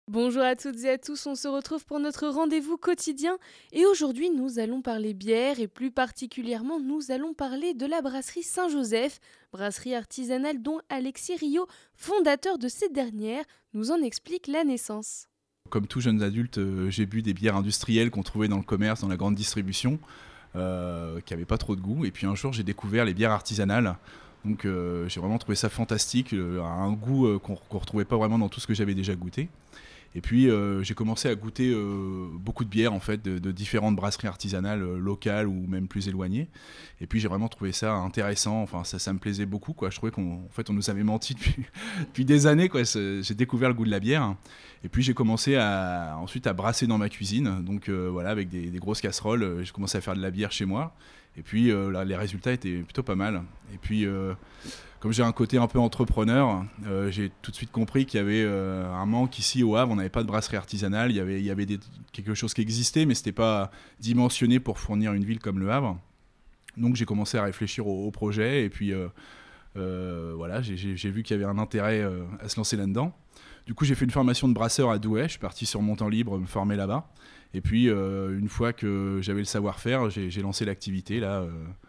Bonjour à toutes et à tous, on se retrouve pour notre rendez-vous quotidien et aujourd'hui nous allons parler bière et plus particulièrement nous allons parler de la brasserie Saint-Joseph, brasserie artisanale dont Alexis Rio, fondateur de cette dernière, nous en explique la naissance. Comme tout jeune adulte, j'ai bu des bières industrielles qu'on trouvait dans le commerce, dans la grande distribution, qui n'avaient pas trop de goût. Et puis un jour, j'ai découvert les bières artisanales. Donc j'ai vraiment trouvé ça fantastique, un goût qu'on ne retrouvait pas vraiment dans tout ce que j'avais déjà goûté. Et puis j'ai commencé à goûter beaucoup de bières en fait, de différentes brasseries artisanales locales ou même plus éloignées. Et puis j'ai vraiment trouvé ça intéressant, enfin ça me plaisait beaucoup, quoi. Je trouvais qu'on on nous avait menti depuis des années, quoi. J'ai découvert le goût de la bière. Et puis j'ai commencé ensuite à brasser dans ma cuisine. Donc voilà, avec des grosses casseroles, j'ai commencé à faire de la bière chez moi. Et puis les résultats étaient plutôt pas mal. Et puis comme j'ai un côté un peu entrepreneur, j'ai tout de suite compris qu'il y avait un manque ici au Havre. On n'avait pas de brasserie artisanale. Il y avait quelque chose qui existait, mais ce n'était pas dimensionné pour fournir une ville comme le Havre. Donc j'ai commencé à réfléchir au projet. Et puis voilà, j'ai vu qu'il y avait un intérêt à se lancer là-dedans. Du coup, j'ai fait une formation de brasseur à Douai. Je suis parti sur mon temps libre me former là-bas. Et puis, une fois que j'avais le savoir-faire, j'ai lancé l'activité. Là,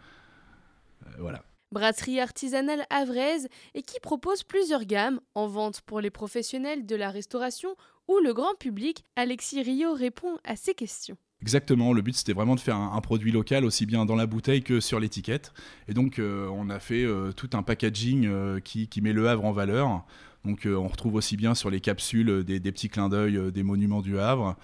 voilà. Brasserie artisanale havraise et qui propose plusieurs gammes en vente pour les professionnels de la restauration ou le grand public. Alexis Rio répond à ces questions. Exactement, le but c'était vraiment de faire un produit local aussi bien dans la bouteille que sur l'étiquette. Et donc on a fait tout un packaging qui met le Havre en valeur. Donc on retrouve aussi bien sur les capsules des petits clins d'œil des monuments du Havre.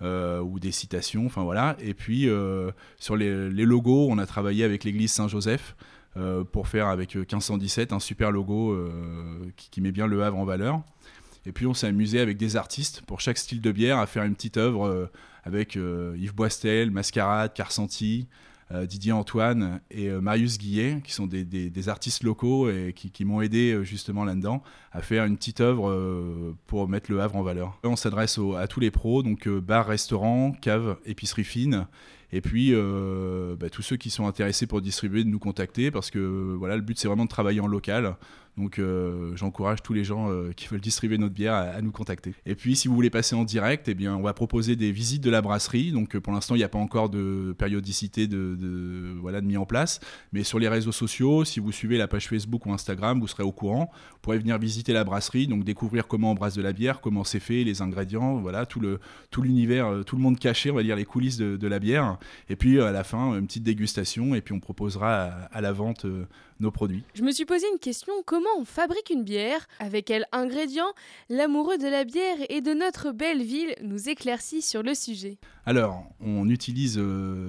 Ou des citations, enfin voilà. Et puis sur les logos, on a travaillé avec l'église Saint-Joseph pour faire avec 1517 un super logo qui met bien le Havre en valeur. Et puis on s'est amusé avec des artistes pour chaque style de bière à faire une petite œuvre avec Yves Boistel, Mascarade, Carsanti, Didier Antoine et Marius Guillet, qui sont des artistes locaux et qui m'ont aidé justement là-dedans à faire une petite œuvre pour mettre le Havre en valeur. On s'adresse à tous les pros, donc bar, restaurant, cave, épicerie fine. Et puis, tous ceux qui sont intéressés pour distribuer, de nous contacter, parce que voilà, le but, c'est vraiment de travailler en local. Donc, j'encourage tous les gens qui veulent distribuer notre bière à nous contacter. Et puis, si vous voulez passer en direct, eh bien, on va proposer des visites de la brasserie. Donc, pour l'instant, il n'y a pas encore de périodicité de mis en place. Mais sur les réseaux sociaux, si vous suivez la page Facebook ou Instagram, vous serez au courant. Vous pourrez venir visiter la brasserie, donc découvrir comment on brasse de la bière, comment c'est fait, les ingrédients, voilà, tout l'univers, tout le monde caché, on va dire, les coulisses de la bière. Et puis à la fin, une petite dégustation et puis on proposera à la vente nos produits. Je me suis posé une question, comment on fabrique une bière? Avec quels ingrédients? L'amoureux de la bière et de notre belle ville nous éclaircit sur le sujet. Alors, on utilise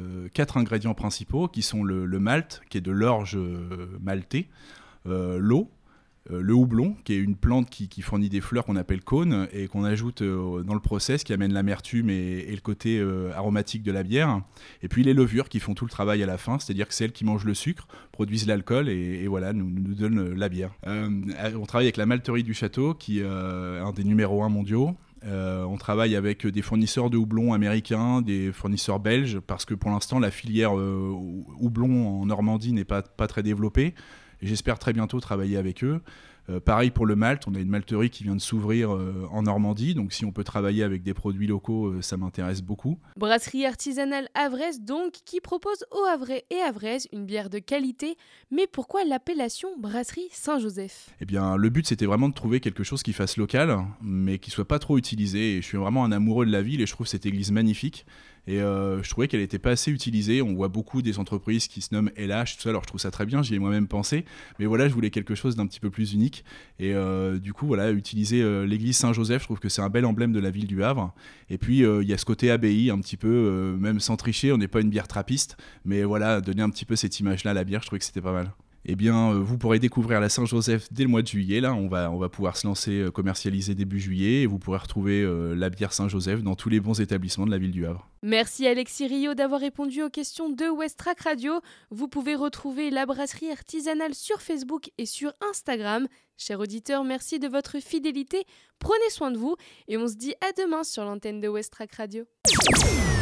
4 ingrédients principaux qui sont le malt, qui est de l'orge maltée, l'eau, le houblon, qui est une plante qui fournit des fleurs qu'on appelle cônes et qu'on ajoute dans le process, qui amène l'amertume et le côté aromatique de la bière. Et puis les levures qui font tout le travail à la fin, c'est-à-dire que celles qui mangent le sucre produisent l'alcool et voilà, nous donnent la bière. On travaille avec la malterie du Château, qui est un des numéros 1 mondiaux. On travaille avec des fournisseurs de houblon américains, des fournisseurs belges, parce que pour l'instant, la filière houblon en Normandie n'est pas très développée. Et j'espère très bientôt travailler avec eux. Pareil pour le malt, on a une malterie qui vient de s'ouvrir en Normandie, donc si on peut travailler avec des produits locaux, ça m'intéresse beaucoup. Brasserie artisanale havraise donc, qui propose aux Havrais et Havraises une bière de qualité, mais pourquoi l'appellation Brasserie Saint-Joseph? Eh bien, le but c'était vraiment de trouver quelque chose qui fasse local, mais qui soit pas trop utilisé. Et je suis vraiment un amoureux de la ville et je trouve cette église magnifique. Et je trouvais qu'elle n'était pas assez utilisée. On voit beaucoup des entreprises qui se nomment LH, tout ça, alors je trouve ça très bien, j'y ai moi-même pensé. Mais voilà, je voulais quelque chose d'un petit peu plus unique. Et du coup, voilà, utiliser l'église Saint-Joseph, je trouve que c'est un bel emblème de la ville du Havre. Et puis, il y a ce côté abbaye, un petit peu, même sans tricher, on n'est pas une bière trappiste. Mais voilà, donner un petit peu cette image-là à la bière, je trouvais que c'était pas mal. Eh bien, vous pourrez découvrir la Saint-Joseph dès le mois de juillet. Là, on va pouvoir se lancer, commercialiser début juillet. Et vous pourrez retrouver la bière Saint-Joseph dans tous les bons établissements de la ville du Havre. Merci Alexis Rio d'avoir répondu aux questions de Westrack Radio. Vous pouvez retrouver la brasserie artisanale sur Facebook et sur Instagram. Chers auditeurs, merci de votre fidélité. Prenez soin de vous et on se dit à demain sur l'antenne de Westrack Radio.